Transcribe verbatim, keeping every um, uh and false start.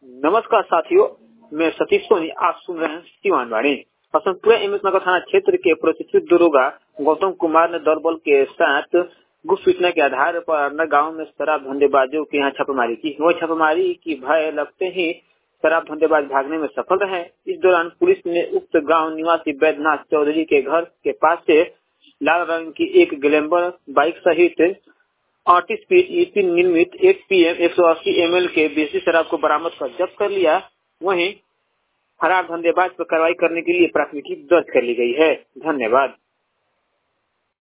नमस्कार साथियों, मैं सतीश सोनी। आप सुन रहे हैं सीवान वाणी। हसनपुरा एमएस नगर थाना क्षेत्र के प्रशिक्षित दरोगा गौतम कुमार ने दलबल के साथ गुप्त सूचना के आधार पर अरना गांव में शराब धंधेबाजों के यहाँ छापेमारी की। वह छापेमारी की भय लगते ही शराब धंधेबाज भागने में सफल रहे। इस दौरान पुलिस ने उक्त गांव निवासी वैद्यनाथ चौधरी के घर के पास से लाल रंग की एक ग्लैमर बाइक सहित अड़तीस पीस ईपी निर्मित एक पीएम एक सौ अस्सी एम एल के देसी शराब को बरामद कर जब्त कर लिया। वहीं फरार धंधेबाज पर कार्रवाई करने के लिए प्राथमिकी दर्ज कर ली गई है। धन्यवाद।